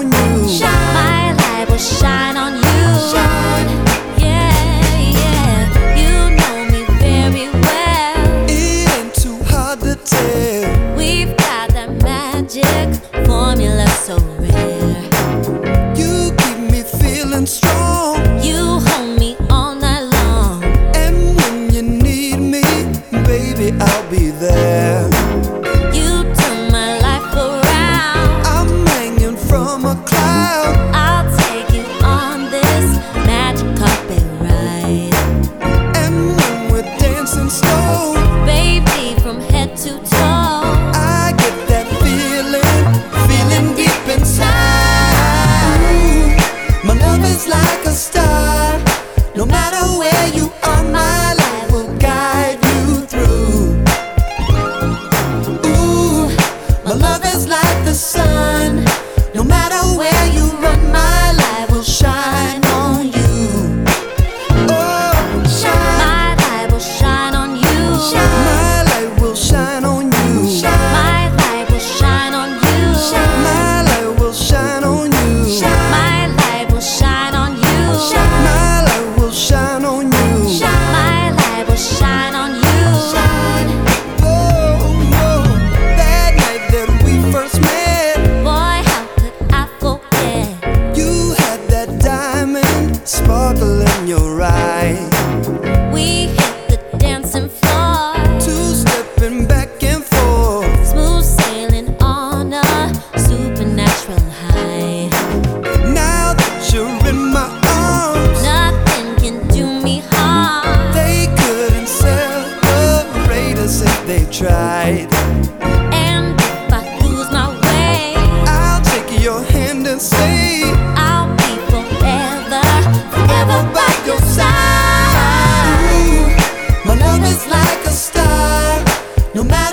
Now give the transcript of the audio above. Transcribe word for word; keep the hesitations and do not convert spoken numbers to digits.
on you. Shine. My light will shine on you. Shine. Yeah, yeah. You know me very well. It ain't too hard to tell. We've got that magic formula so rare. You keep me feeling strong. You hold me all night long. And when you need me, baby, I'll be there. You turn my life around. I'm hanging from a cloud. I'll take you on this magic carpet ride. And when we're dancing slow, Baby, from head to toe, I get that feeling, feeling deep inside. Ooh, my love is like a star. No matter where you are, my light will guide you through. Ooh, my love is like the sun. No matter where you run, my light will shine on you. Oh, shine. my light will shine on you. My light will shine on you. My light will shine on you. My light will shine on you. My light will shine on you. My light will shine on you. My light will shine on you. Oh, oh, that night that we first met, Boy, how could I forget? you had that diamond sparkle in your eye. We hit the dancing floor, Two stepping back and forth. smooth sailing on a supernatural high. Now that you're in my arms, Nothing can do me harm. they couldn't separate us if they tried. And if I lose my way, I'll take your hand and say, I'll be forever, forever by your side. my love is like a star. No matter